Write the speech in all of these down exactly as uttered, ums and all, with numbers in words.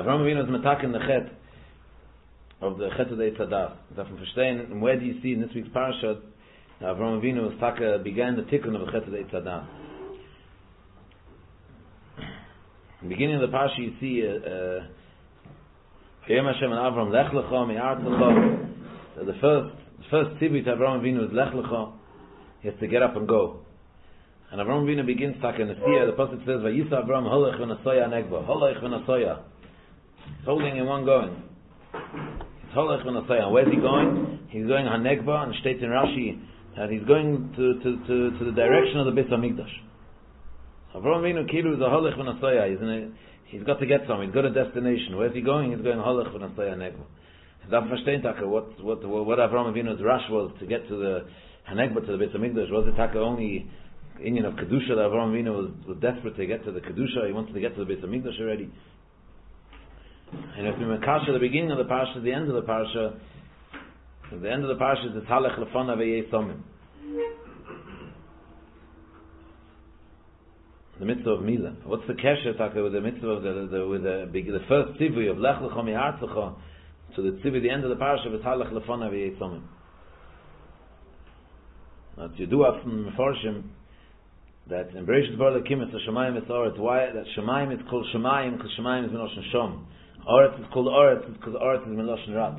Avram Avinu is metaken the chet of the chet of the Eitzadas. Darf man verstehen, where do you see in this week's parasha, Avram Avinu was taka, began the tikkun of the chet of the Eitzadas. In the beginning of the parasha you see Yom Hashem and Avram lech lecha me'art lecha. The first the first tzibit to Avram Avinu is lech lecha. He has to get up and go. And Avram Avinu begins taka in the Siyah. The pasuk says Vayisa Avram holech v'nasoya negba. Holech v'nasoya. He's holding in one going. It's holech v'nasoya. Where's he going? He's going hanegba, and states in Rashi that he's going to to to, to the direction of the Beis Hamikdash. Avram Avinu kilu is a holech v'nasoya. He's in a, he's got to get somewhere. He's got a destination. Where's he going? He's going holech v'nasoya negba. Darf verstehen taka what what what Avram Avinu's rush was to get to the hanegba, to the Beis Hamikdash. Was it taka only Indian of kedusha that Avram Avinu was, was desperate to get to the kedusha? He wanted to get to the Beis Hamikdash already. And if we makasha the beginning of the parasha, the end of the parasha, the end of the parasha is halech lefana v'yei somim. The mitzvah of Mila. What's the kesher taka with the mitzvah of the, the with the the first tzivui of lech lecha mi'artzecha to the tzivui, the end of the parasha is halech lefana v'yei somim. Now you do have from Mefarshim that in Bereshit Bar Lakim it's a Shemayim it's Oretz. Why that Shemayim is called Shemayim? Because Shemayim is Miloshen Shom. Oretz is called Oretz because Oretz is Miloshen Rat.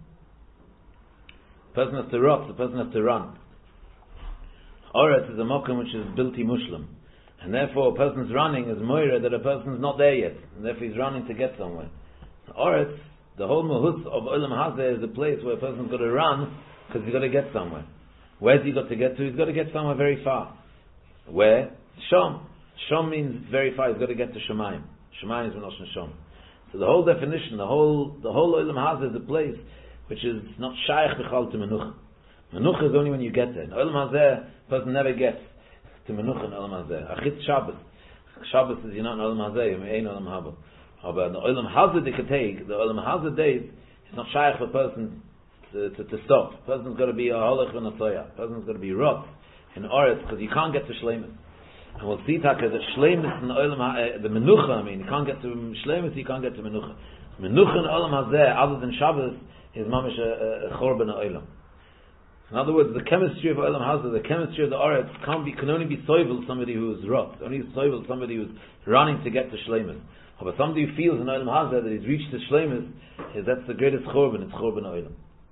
The person has to rot, the person has to run. Oretz is a mokum which is bilti mushlam, and therefore a person's running is moira that a person's not there yet, and therefore he's running to get somewhere. Oretz, the whole mahutz of Olam Hazeh is a place where a person's got to run because he's got to get somewhere. Where's he got to get to? He's got to get somewhere very far. Where? Shom. Shom means very far. He's got to get to Shemayim. Shemayim is Miloshen Shom. So the whole definition, the whole the whole Olam Hazeh is a place which is not shaykh b'chal to Menucha. Menucha is only when you get there. In Olam Hazeh, a person never gets to Menucha in Olam Hazeh. Achitz Shabbos. Shabbos is you're not in Olam Hazeh, you ain't Olam Haba. But the Olam Hazeh they could take, the Olam Hazeh days, it's not shaykh for a person to, to, to stop. A person's got to be a holech v'nasoya. A person's got to be rot in Oretz, because you can't get to Shleimus. And we'll see taka that Shleimus in Olam uh, the Menucha, I mean, you can't get to Shleimus, you can't get to Menucha. Menucha in Olam Hazeh, other than Shabbos, is mamish a, a chorban Olam. In other words, the chemistry of Olam Hazeh, the chemistry of the Oretz, can't be, can only be soivel somebody who is rot, only soivel somebody who is running to get to Shleimus. But somebody who feels in Olam Hazeh that he's reached the Shleimus, is that's the greatest chorban, it's chorban Olam.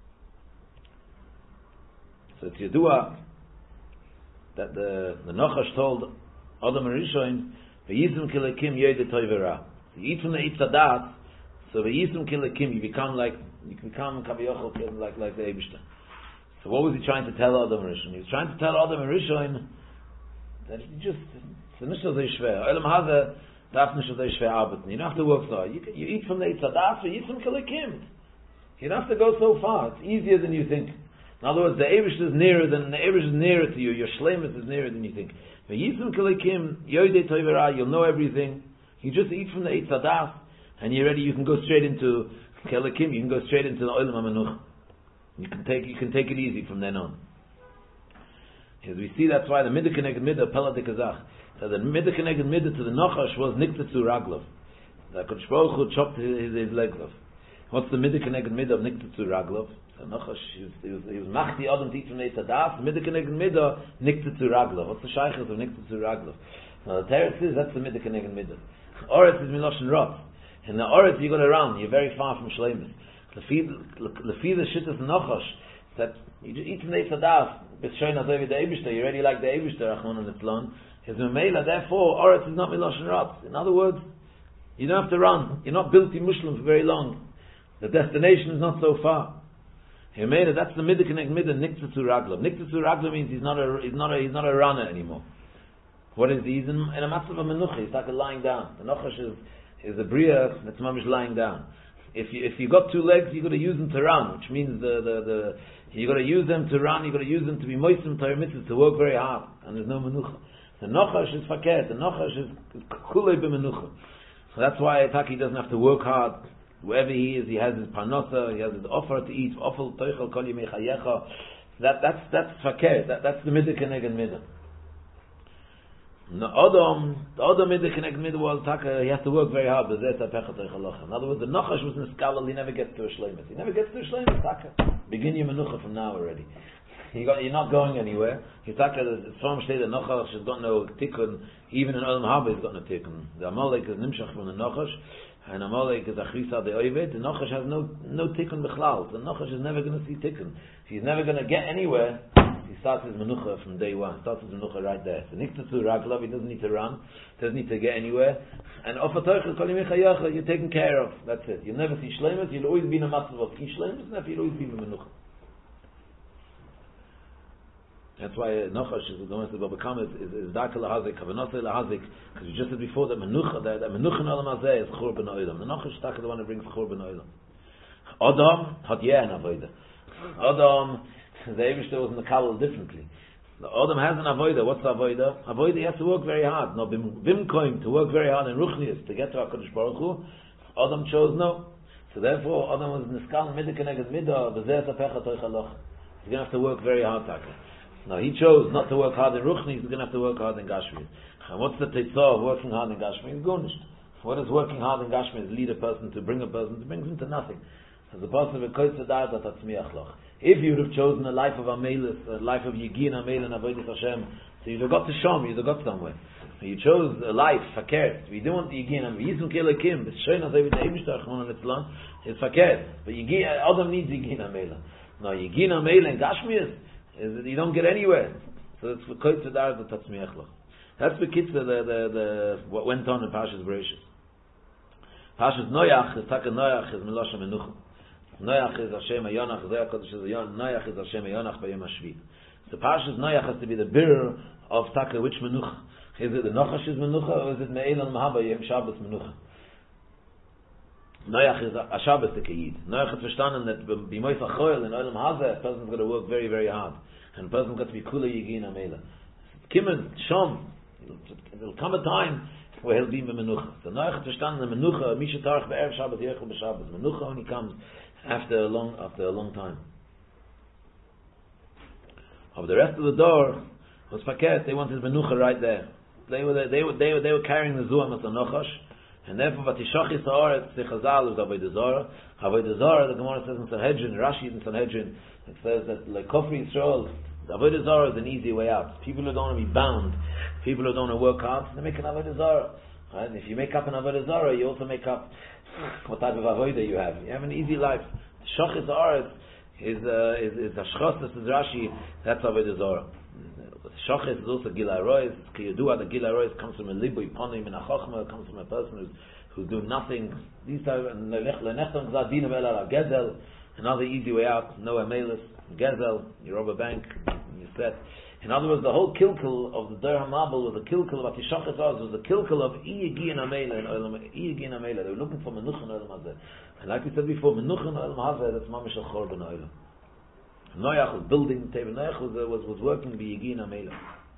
So it's Yedua that the the Nachash told Adam Rishon, "V'yisum kilekim yede toivera." You eat from the Eitzadas, so v'yisum kilekim, you become like you become kaviyachol like like the Eibishter. So what was he trying to tell Adam Rishon? He was trying to tell Adam Rishon that you just it's nicht so schwer. Olam Hazeh darf nicht so schwer arbeiten. You don't have to work so. You you eat from the Eitzadas, v'yisum kilekim. You don't have to go so far. It's easier than you think. In other words, the Eibush is nearer than the Eibush is nearer to you. Your Shleimus is nearer than you think. V'yisum kelekim yoydei toivera. You'll know everything. You just eat from the Eitzadas, and you're ready. You can go straight into kelekim. You can go straight into the Olam HaMenuch. You can take you can take it easy from then on. As we see, that's why the midah keneged midah pela dekazach. So the midah keneged midah to the Nachash was niktatzu raglov. The Kodesh Baruch Hu chopped his, his legs off. What's the midah keneged midah of niktatzu raglov? So Nachash, he was, he was, he was machti adam to eat from the Eitzadas, midah keneged midah, niktatzu raglov. What's the shaykhus of niktatzu raglov? Now the Teretz is, that's the midah keneged midah. Oretz is miloshen rot. In the Oretz you got to run, you're very far from Shleimus. Lefi the shittas Nachash, that you just eat from the Eitzadas, b'shoyin azovi the Eibishter, you're already like the Eibishter, Rachman and Etzlon, is memela, therefore Oretz is not miloshen rot. In other words, you don't have to run, you're not built in Muslim for very long. The destination is not so far. He made it. That's the midah keneged midah niktatzu raglav. Niktatzu raglav means he's not a he's not a he's not a runner anymore. What is he? He's in, in a matzav of menucha. He's like a lying down. The Nachash is is a bria that's mamish lying down. If you if you got two legs, you got to use them to run, which means the the, the you got to use them to run. You got to use them to be moisim Torah mitzvahs, to work very hard, and there's no menucha. The Nachash is fakir. The Nachash is kulei b'menucha. So that's why Taki doesn't have to work hard. Wherever he is, he has his parnasa, he has his offer to eat. Ofel toichel kol yimei chayecha. That that's that's fakir. That that's the midah keneged midah. No, Adam, the Adam in the connect mid was taka. He has to work very hard. But that's a pechat halacha. In other words, the nachash was in the skala. He never gets to a shleimus. He never gets to a shleimus taka. Begin your menucha from now already. You got, you're not going anywhere. He's taka. The Psalm state the nachash has got no tikkun. Even in Olam Haba, he's got no tikkun. The Amalek is nimshach from the nachash, and Amalek is achrisa de oived. The nachash has no no tikkun bichlal. The nachash is never going to see tikkun. He's never going to get anywhere. He starts his menucha from day one. Starts his menucha right there. So niktatsu raglav, he doesn't need to run, doesn't need to get anywhere. And ofatoichel kolim yichayacha, you're taken care of. That's it. You'll never see shleimus. You'll always be in a matzav of shleimus, and you'll always be in a menucha. That's why nachash is the one that will become is is darker lahazik, kavanasa lahazik, because you just said before that menucha, that that menucha in olam hazeh is churban olam. The nachash is the one that brings churban olam. Adam had yeah an avodah. Adam. The Eivishter was in the Kabbalah differently. The Adam has an avoida. What's the avoida? Avoida, he has to work very hard. No, Bimkoim, to work very hard in Ruchnius, to get to HaKadosh Baruch Hu. Adam chose no. So therefore, Adam was in the Skal, Midah Keneged Midah, B'zeh Tapecha Toich Halocha. He's going to have to work very hard, Taka. Now, he chose not to work hard in Ruchnius, he's going to have to work hard in Gashmi. And what's the Teitzah of working hard in Gashmi? It's Gunisht. What is working hard in Gashmi? Is lead a person, to bring a person, to bring him to nothing. As a person with Koitz Adat, that's Tzmiach Loch. If you would have chosen a life of Amelis, a life of Yigin Amel and Avodas Hashem, so you'd have got to Shom, you'd have got somewhere. So you chose a life, Fakert. We don't want the Yigin Amel. Yisum Kelekim, it's Shoin Azay with the Eibishter, Chmon and Etzlan, it's Fakert. But Yigin, Adam needs Yigin Amel. No, Yigin Amel and Gashmias, is you don't get anywhere. So it's for Koitz Adar, the Tatzmiach Loch. That's the kitzah, the, the, the, what went on in Parshas Bereshis. Parshas Noach, is Taka Noach, is Melosha Menucha. Noach is Hashem Yonach, Zoya Kodesh is Noach is Hashem Yonach by Yom HaShvi. So Parshas Noach has to be the bearer of Taka, which Menucha? Is it the Nochash is Menucha, or is it Me'el al Mahaba Yom Shabbos Menucha? Noach is a Shabbos the Kiyid. Noach has verstanden that B'moy Fachoyel in Olam Hazeh, a person's got to work very, very hard. And a person's got to be Kula Yigin Amela. Kimen, Shom, there will come a time where he'll be Menucha. So Noach has verstanden the Menucha, Misha Tarach Be'erev Shabbos, Yechel B'Shabbos. Menucha only comes after a long after a long time. Of the rest of the door was Paket, they wanted Menucha right there. They were they were they were they were carrying the Zuam as a Nochash, and therefore Vatishachis Haaretz the Chazal was Avodah Zarah. Avodah Zarah, the Gemara says in Sanhedrin, Rashi in Sanhedrin, it says that like Kofri Yisrael, Avodah Zarah is an easy way out. People who don't want to be bound, people who don't want to work hard, they make an Avodah Zarah. Right? And if you make up an Avodah Zarah, you also make up what type of avodah you have. You have an easy life. Shachis Haaretz is uh, is is Ashchos, this is Rashi, that's avodah Zarah. Shachis is also Gilai Rois. Kiyadua, the Gilai Rois comes from a libui ponim and a chochma, comes from a person who's who do nothing. These are lenechtam zadinu elal gezel, another easy way out. No amelis, gezel, you rob a bank, you set. In other words, the whole kilkel of the Der HaMabel was a kilkel of Atishachet Oz, was a kilkel of Iyagin Amela and Olam Iyagin Amela. They were looking for Menucha and Olam Hazeh. And like we said before, Menucha and Olam Hazeh, that's Mamish al Chorban Olam. Noach was building the table. Noach was, was, was working the Iyagin Amela.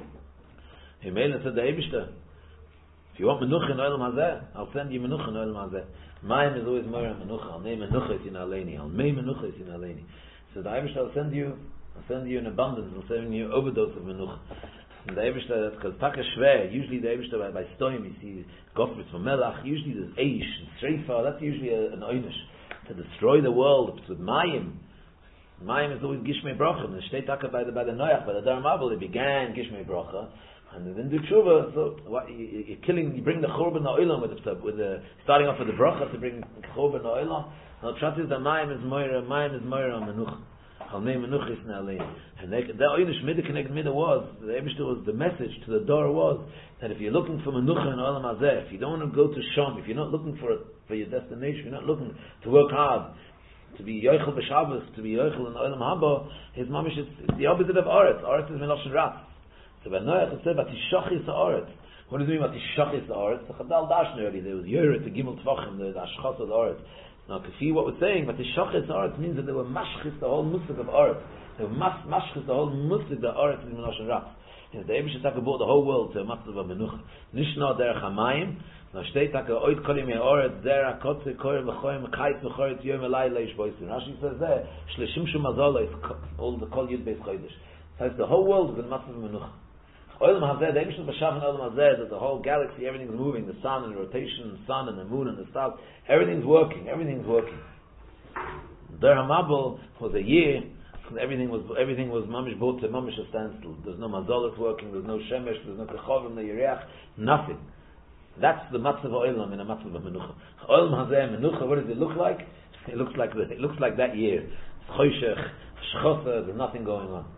Amela said the Eibishter, if you want Menucha and Olam Hazeh, I'll send you Menucha and Olam Hazeh. Mine is always more Menucha. I'll name Menucha is in Aleini. I'll name Menucha is in Aleini. So the Eibishter will send you I'll send you in abundance. I'll send you overdose of menucha. And the Eibishter, because taka shver, usually the Eibishter by, by stoim, you see gofritz from melach. Usually there's eish and sreifa. That's usually a, an oynish to destroy the world. It's with mayim. Mayim is always gishmei bracha. And the shtei taka by the by the noach, by the Dar HaMabel, it began gishmei bracha, and they didn't do tshuva. So what, you, you're killing. You bring the churban ha'olam with the with the starting off with the bracha to bring churban ha'olam. Now trust is the mayim is moira. Mayim is moira menucha. I'll name Menuchis Na'alein. And the Oynish Midah Connect Midah was, the Eibishter was, the message to the door was, that if you're looking for Menucha in Olam Hazeh, if you don't want to go to Shom, if you're not looking for for your destination, you're not looking to work hard, to be Yoichel B'Shabbos, to be Yoichel in Olam Haba, his mamish is the opposite of Aretz. Aretz is Meloshen Ratz. So by Noach it said, Vatishachis Aretz. What does it mean, Vatishachis Aretz? The Chadal Dashner already, there was Yoret, the Gimel Tvachim, the Ashchas of Aretz. Now, to see what we're saying, but the Shachis Aretz means that they were mashchis the whole musik of Aretz. They were mas- mashchis the whole musik that Aretz is Menashe Ratz. The Eibishter Taka brought the whole world to a matzah of Menucha. Nishna derech hamayim. Now, shtei Taka oid kolim ye'oretz zera kotze koyer v'choyim kayit v'choretz yom elay leish boisin. Rashi says there, shleshim shum mazala is all the kol yud beis chodesh. So it's the whole world is a matzah of Menucha. Olam Hazeh, the Eibishter B'Shav and Olam Hazeh, that the whole galaxy, everything's moving, the sun and the rotation, the sun and the moon and the stars, everything's working, everything's working. Der Hamabel was a year, everything was everything was mamish brought to mamish a standstill. There's no mazolos working, there's no shemesh, there's no kechovim, no yereach, nothing. That's the matzav olam in a matzav of menucha. Olam hazeh menucha. What does it look like? It looks like the, it looks like that year. Choshech, shchosa. There's nothing going on.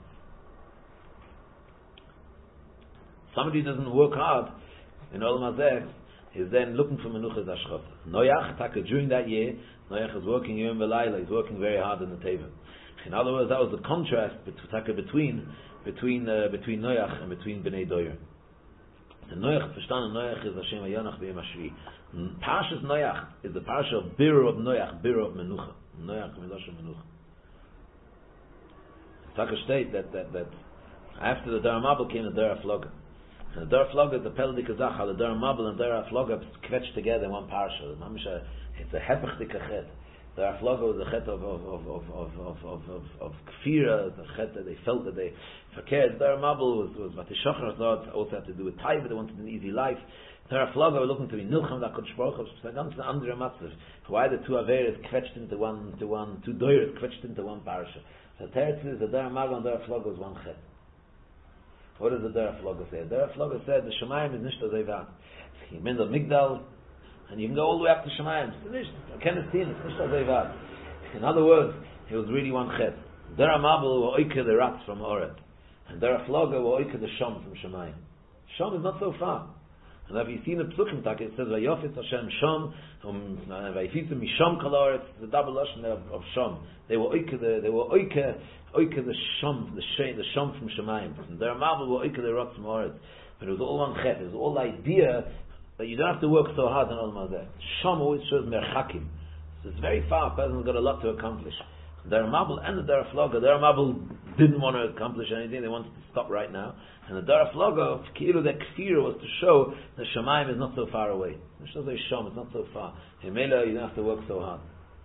Somebody doesn't work hard in olam hazeh is then looking for menucha zashchosa. Noach taka during that year, Noach is working yom v'layla. He's working very hard in the teva. In other words, that was the contrast between between uh, between Noach and between Bnei Doyer. The Noach, verstanden Noach is Hashem Yonach B'Yom Hashvi. Parshas Noach is the parsha of Biru of Noach, Biru of Menucha. Noach Milosh Menucha. Taka state that that that after the Dar Mabel came the Dar Afloga. And the Dar Afloga, the Pel Dikazach, the Dar Mabel and Dar Afloga quetched together in one parsha. It's a hepech dikachet. The Afloga was a chet of of of of of of of of, of kfira, the chet that they felt that they verkehrt. The Mabel was was what the Shachar thought also had to do with taiva. They wanted an easy life. The Afloga were looking to be nilcham that Kodesh Baruch Hu. It's a ganz andere matzav. Why the two averes quetched into one to one, two doyers quetched into one parsha. The Teretz is the Der Mabel and Der Afloga was one chet. What does the Der Afloga say? The Der Afloga said the Shemayim is nicht azayvat. He meant the Migdal. And you can go all the way up to Shemayim. In other words, he was really one chet. Der Mabel were oike the rats from Oret. And Der Afloga were oike the Shom from Shemayim. Shom is not so far. And if you see the Psukim Tak, it says, Vayofetz Hashem Shom, Vayifitzu Mishom Kol Oretz, the double Lashon of, of Shom. They were oike the, they were oike, oike the Shom, the Shom, the Shom from Shemayim. And Der Mabel were oike the rats from Oret. But it was all one chet. It was all the idea that you don't have to work so hard on Olam Hazeh. Shom always shows merchakim. So it's very far. A person's got a lot to accomplish. The Mabel and the Der Afloga, the Mabel didn't want to accomplish anything. They wanted to stop right now. And the Der Afloga, Ki'ilu, the Kfir was to show that Shemayim is not so far away. It shows that Shom is not so far. Himela, you don't have to work so hard.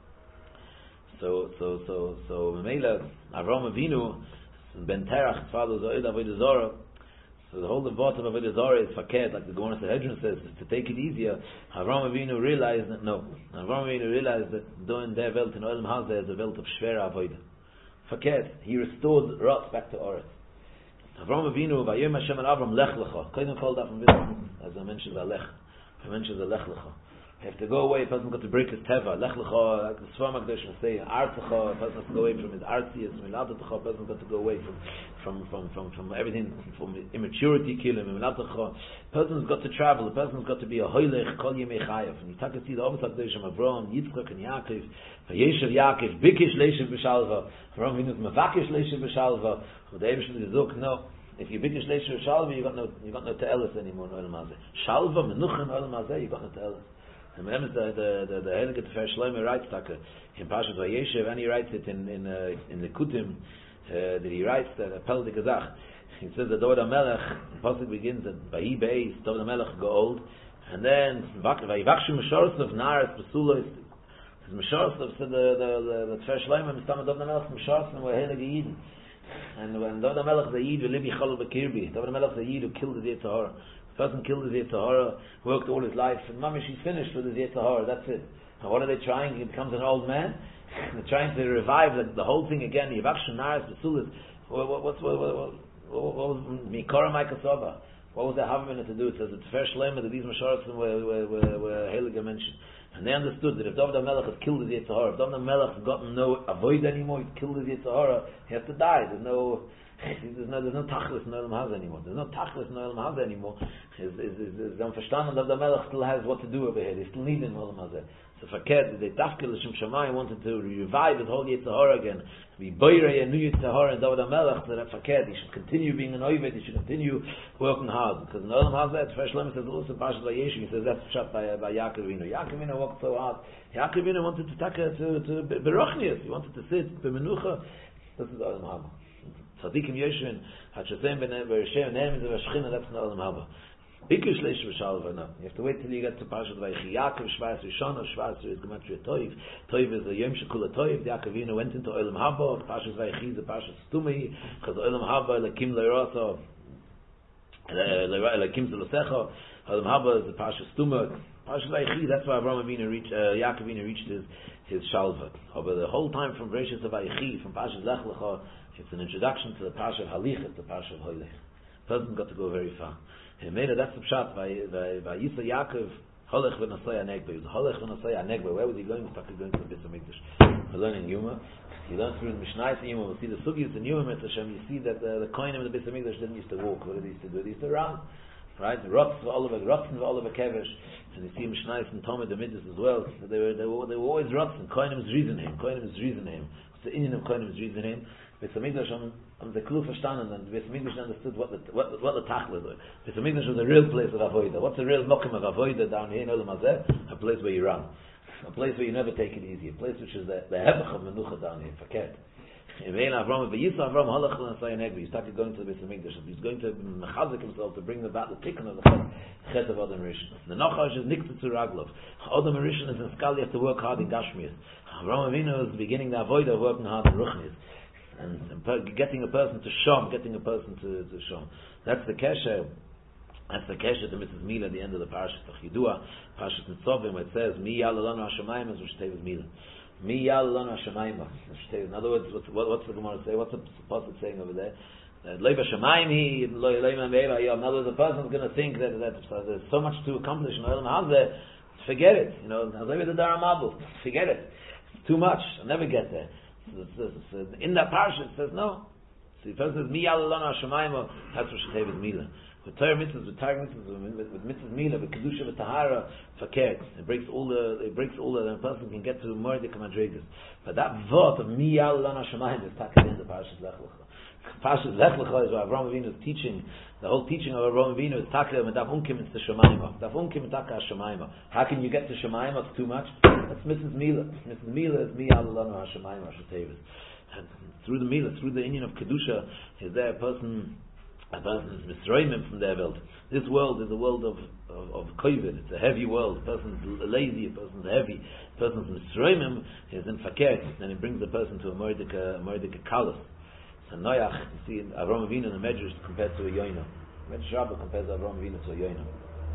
So, so, so, so, Himela, Avram Avinu, Ben Terach, his father was Oid Avodah Zorah. So the whole devote of Avodah Zarah is fakir, like the Gemara Sanhedrin says, to take it easier. Avram Avinu realized that no. Avram Avinu realized that doing their welt in Olam Hazeh is a welt of Shvera Avodah. Fakir, he restored Rot back to Oretz. Avram Avinu, Vayom Hashem and Avram Lech Lecha. Koinem called that from Vidam, as I mentioned, Lech. I mentioned the Lech Lecha. You have to go away. A person got to break his teva. Lech lecha, like the Svar Makdash will say, artzecha. A person has to go away from his artzias. Milatecha. A person got to go away from from from from, from everything, from immaturity. Kilim. Milatecha. A person's got to travel. A person's got to be a hoylech kol yemei chayav. And you take to see the Avos Hakdash of Avram, Yitzchak, and Yaakov. Vayeshev Yaakov, bikish leishev b'shalva. Avram Avinu mevakish leishev b'shalva. The Eibishter Gezuk, no. If you bikish leishev b'shalva, you got no you got no te'elis anymore in Olam Hazeh. Shalva menucha in Olam Hazeh, you got no te'elis. And remember the the the, the Heilige Tefer Shlomo writes that in Parashat Vayeshev, and he writes it in in uh, in the Kutim uh, that he writes that Apel de Gazach. He says that David HaMelech, the pasuk begins that Vayi Beis, David HaMelech go old, and then Vayivakshu Meshoros of Naras Besulos. Meshoros of the the the the Tefer Shlomo and David HaMelech Meshoros were Heilige Yidden. And when David HaMelech the Yid will live Yichol Bekirbi, David HaMelech the Yid who killed the Yetzer Hara. The person killed his Yetzer Hara, worked all his life, and mamish, he's finished with his Yetzer Hara, that's it. And what are they trying? He becomes an old man. They're trying to revive the, the whole thing again. Yivakshon Naras Besulis. What was what what was Mikora Maikasova? What was the Havamina to do? It says the Tefer Shlomo that these Masharasim were were were, were Heilige mentioned. And they understood that if David HaMelech had killed his Yetzer Hara, if David HaMelech had gotten no avoid anymore, he'd killed his Yetzer Hara, he has to die. There's no There's no, there's no tachlis in Olam Hazeh anymore. There's no tachlis in Olam Hazeh anymore. Is is is is verstanden that the Melech still has what to do over here. They still need in Olam Hazeh. So fakir, the Dafkel L'Shem Shamayim wanted to revive his whole Yetzer Hara again. To be Boirei a new Yetzer Hara and David HaMelech. So that fakir, he should continue being an Oived. He should continue working hard. Because in Olam Hazeh, the Tefer Shlomo says also Parashat Vayeshev. He says that's shot by by Yaakov Avinu. Yaakov Avinu worked so hard. Yaakov Avinu wanted to take to to Berochnius. He wanted to sit Bemenucha. This is Olam Hazeh. Tzadikim Yeshvin, Hachasem ben Bereshem, Nehem is a Vashchina, that's not Olam Haba. Bikish Leish V'Shalva, no. You have to wait till you get to Parashat Vayechi. Yaakov, Shvayas Rishon, Shvayas is Gematria Toiv. Toiv is the Yom Shekula Toiv. Yaakov Avinu went into Olam Haba. Parashat Vayechi is the Parashat Stumei. Because Olam Haba, Lakim Leirasa. Lekim Zelosecha, Adam Haba is the Pasha Stuma, Pasha Vayechi. That's why Avraham Avinu reached, uh, Yaakov Avinu reached his his Shalva. But the whole time from Bereshis of Vayechi, from Pasha Lech Lecha, it's an introduction to the Pasha of Halichas, the Pasha of Hoylech. Person got to go very far. He made it. That's the pshat by by Yisa Yaakov. Holech v'nasay anegbe. Holech v'nasay anegbe. Where was he going? He started going to the Beit Hamikdash. We're learning Yuma. He learned through the Mishnah in Yuma. We'll see the Sugyas in Yuma. Hashem. You see that uh, the Kohanim in the Beit Hamikdash didn't used to walk. What did they used to do? They used to run. Right? The Rotz v'Oliver, Rotzen v'Oliver Kevesh. And you see Mishnah in Talmud the Midas as well. They were they were they were always Rotzen. Kohanim is reason him. Kohanim is reason him. What's the Indian of Kohanim is reason him? Beit Hamikdash on on the Klu verstanden, and Beit Hamikdash understood what the what what the Tachlis was. Beit Hamikdash was a real place of avoida. What's a real mokum of avoida down here in Olam Hazeh? A place where you run, a place where you never take it easy, a place which is the the hevach of menucha down here. Forget. He started going to the Beit Hamikdash. He's going to mechazik himself to bring about the tikkun of the chet of Adam Rishon. The Nachash is nikta to Raglov. Adam Rishon is in Skal. You have to work hard in Gashmias. Avraham Avinu is beginning the avoida of working hard in Ruchnias. And, and per, getting a person to shom, getting a person to, to shom. That's the kesher. That's the kesher to Missus Mila at the end of the parashat of Yidua, parashat Nitzavim, where it says, "Mi yal lanu hashamayim," as Rishtei Mila. Mi yal lanu hashamayim. In other words, what's, what, what's the Gemara say? What's the pasuk saying over there? Leiva shamayim he, loy leiman veiva yom. In other words, the person's going to think that, that so there's so much to accomplish in Olam Hazeh. Forget it. You know, Hazeh the Daramabu. Forget it. It's too much. I'll never get there. So in that parsha it says no. So the person says Mi Yal Lanu Hashamayim. That's what Shetei with Mila. With Torah mitzvahs, with Targum mitzvahs, with, with mitzvahs Mila, with kedusha, with tahara, fakert. It breaks all the. It breaks all the. And a person can get to Mordik Madrigas. But that vot of Mi Yal Lanu Hashamayim is taken in the parsha Lech Lecha. Parsha Lech Lecha is what Avraham Avinu is teaching. The whole teaching of Avraham Avinu is taken with Daf Unkim into Shemayim. Daf Unkim taka Shemayim. How can you get to Shemayim? It's too much. That's Missus Mila. Missus Mila is Mi Yal Lanu Hashamayim Hashatevis. And through the Mila, through the union of Kedusha, is there a person, a person is misroimim from their world. This world is a world of of, of kovid. It's a heavy world. A person's lazy, a person's heavy, a person's misroimim is in fakir. Then it brings the person to a mordika, a mordika kalas. So Noach, you see, Avraham Avinu in the Medrash compared to a Yoina. Medrash Rabbah compares Avraham Avinu to a Yoina.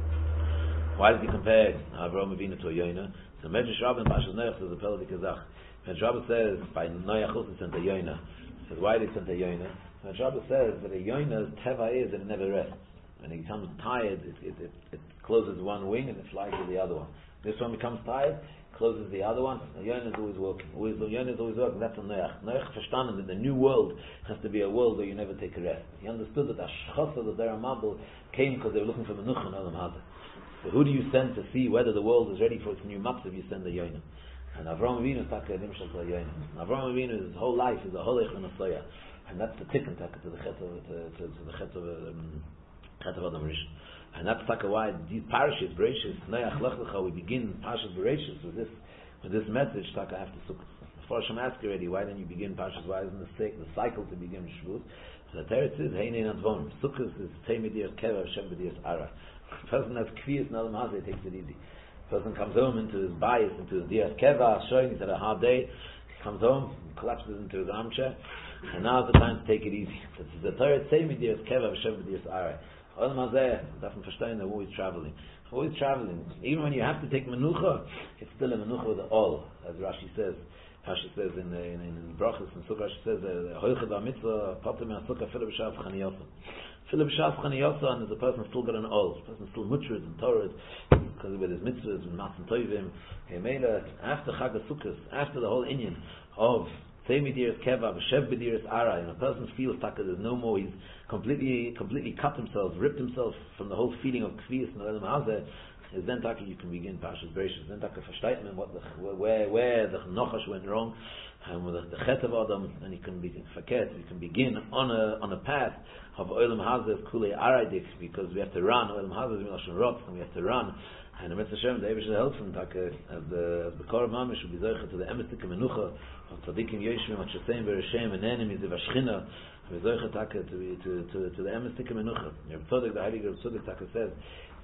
Why does he compare Avraham Avinu to a Yoina? So Medrash Rabbah in Pashas Noach says a Pele Kazach. Medrash Rabbah says by Noach also sent a Yoina. He says why did he send a Yoina? Medrash Rabbah says that a Yoina's teva is that it never rests. When it becomes tired, it, it, it, it closes one wing and it flies to the other one. This one becomes tired, closes the other one. The Yoina is always working. Always, the Yoina is always working. That's a Noach. Noach verstanden that the new world has to be a world where you never take a rest. He understood that Ashchasa, the Deramabel, came because they were looking for Menucha and Olam Hazeh. So who do you send to see whether the world is ready for its new matzah? You send the Yoina. And Avraham Avinu is taka Nimshal to Yoina. Avraham Avinu, his whole life is a Holech and a Soya. And that's the tikkun taka to the Chet of to, to, to the Chet of um, Chet of Adam Rishon. And that's taka why these parashas, Bereshis, Noach, Lech Lecha, we begin Parashas Bereshis with this with this message taka after Sukkot. Before Hashem asked already, why don't you begin Parashas? Why isn't the, the cycle to begin Shavuot? So the Teretz is Heinein Advon. Sukkot is Teimidiyas Keva, Hashem B'diyas Ara. The person has Kviyas in Olam Hazeh, takes it easy. The person comes home into his bias, into his Diyas Keva, showing he's had a hard day. He comes home, collapses into his armchair, and now's the time to take it easy. So the Torah Teimidiyas Keva, Hashem B'diyas Ara. Olam Hazeh, darf man verstehen, they're always traveling. Always traveling. Even when you have to take menucha, it's still a menucha with the all, as Rashi says. Rashi says in the in, in, in Brachas and Sukkah, Rashi says, "Hoichad ha'mitzvah patim ha'sukkah fila b'shav chaniyasa." Fila b'shav chaniyasa, and there's a person still got an all. The person still mutrid and torah because with his mitzvahs and matzim toivim. He made a after Chag HaSukkos, after the whole inyan of Teimidiris Keva, B'shev B'diris Ara, and a person feels that there's no more, he's completely completely cut himself, ripped himself from the whole feeling of Kviyas and Olam Hazeh, is then taka you can begin Parshas Bereshis. Then taka versteht man what the where where the Nochash went wrong, and with the, the Chet of Adam, and you can begin forget. You can begin on a on a path of Olam Hazeh Kulei Aradik, because we have to run. Olam Hazeh is Milashon Rotz, and we have to run. And the Mitzvah Hashem, the Eibush helps him taka as the as the Korah Mamish will be zeicha to the Emistik Menucha of Tzadikim Yeshvim Atzashem Bereshem and enemies of Ashchina. We zeicha taka to to to to the Emistik Menucha. Reb Tzadok, the Heilige Reb Tzadok taka says,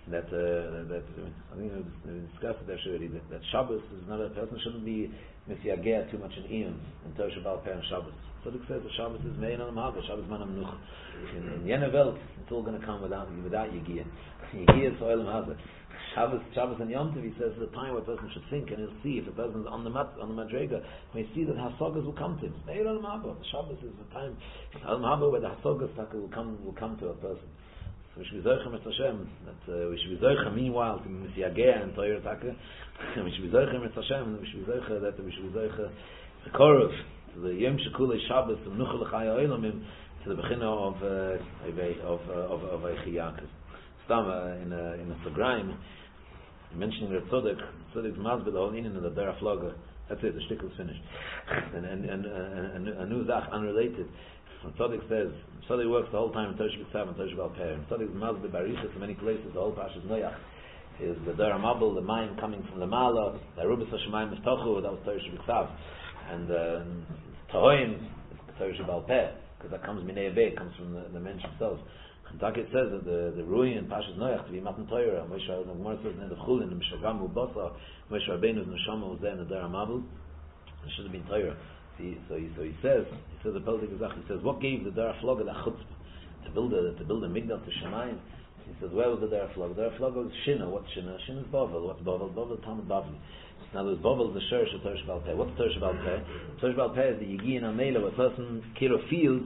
that uh, that uh, I think we discussed it already. That, that Shabbos is not a person shouldn't be misyageh too much in iyun in Tosha Baal Peh and Shabbos. So it says the Shabbos is mein al Haba, Shabbos man amnuch. In Yene Welt, it's all going to come without without yigiyah. Yigiyah is oil Haba. Shabbos, Shabbos and Yom Tov, he says the time where a person should think, and he'll see if a person is on the mat, on the madrega, when he see that hasagas will come to him. Mein al Haba. Shabbos is the time al Haba where the hasagas will come will come to a person. So we should be zoichem et Hashem, that uh, we should be zoichem meanwhile to misyageh and Torah Taka. We should be zoichem et Hashem, we should be zoichem that we should be zoichem the korov, to the Yom Shekulei Shabbos, to Menucha L'chaya Olamim, to the beginning of uh, of of of Eichiyakis. Stam uh, in a in a Sagraim, mentioning the Tzodek, Tzodek's Mazbeh, the whole inyan of the Derech Floga. That's it. The shtickle is finished. And and and uh, a new zach unrelated. Tzodek says, Tzodek works the whole time in Tosh B'Tzav and Tosh Baal Peh. Tzodek's Mazbeh Barichas in many places. The whole Pashas Noach is the Dara Mabel, the mine coming from the Mala, the Arubas Hashemayim Miftochu, that was Tosh B'Tzav, and Tahoim is Tosh Baal Peh, because that comes Minei Bey, comes from the, the mensch himself. Kentucky it says that the the Rui and Pashas Noach to be Matan Torah. Moshe the Gemara says in the Chulin, the Mishagam Ubasa, Moshe Rabbeinu's Neshama was there in the Dara Mabel. It should have been Torah. See, so he so he says he says the Peldik Gezach, he says what gave the Dara Floga the chutzpah to build a to build a migdal to Shemayim? He says where was the Dara Floga? The Dara Floga was Shina. What's Shina? Shina is Bavel. What's Bavel? Bavel Talmud Bavli. Now there's Bavel the Sherish of Torah Baal Peh. What's Torah Baal Peh? Torah Baal Peh is the Yigi and Amela, where a person kilo feels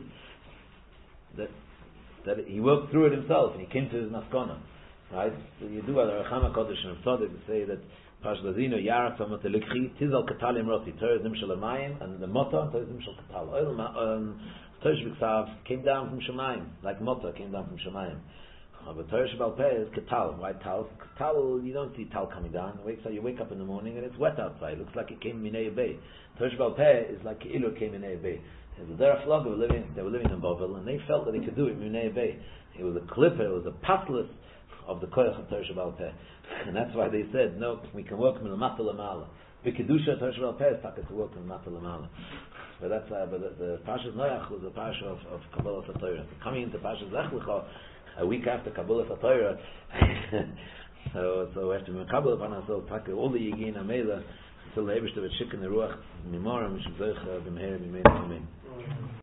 that that he worked through it himself and he came to his maskana. Right? So you do a Racham HaKodesh and Tzodek to say that Pash Lazino, Yarak Famot Elikhi, Tizal Katalim Roti, Torah Zim Shal Amayim, and the Mota, Torah Zim Shal Katal. Oil Torah B'Ksav came down from Shemayim, like Mota came down from Shemayim. But Torah Baal Peh is Katal. Why Tal? Katal, you don't see Tal coming down. Wakes up, you wake up in the morning and it's wet outside. It looks like it came Minei Bay. Torah Baal Peh is like Ilu came Minei Bay. The Derech Floga were living, they were living in Bavel, and they felt that they could do it in Minei Bay. It was a clipper, it was a pathless of the Koyach of Torah Baal Peh. And that's why they said, no, we can work in the Mata Lamala. B'Kedusha Torah Baal Peh is taka to work in the Mata Lamala. But that's uh, but the, the Parshas Noach was a Parsha of, of Kabbalah Torah. So coming into Parshas Lech Lecha, a week after Kabbalah Torah, so so we have to be Kabbalah upon ourselves, taka all the Yigin Amela, until the Eibishter would shik in the Ruach, Mimorim, Mishum Zeich, B'Meher, B'Meher, B'Meher.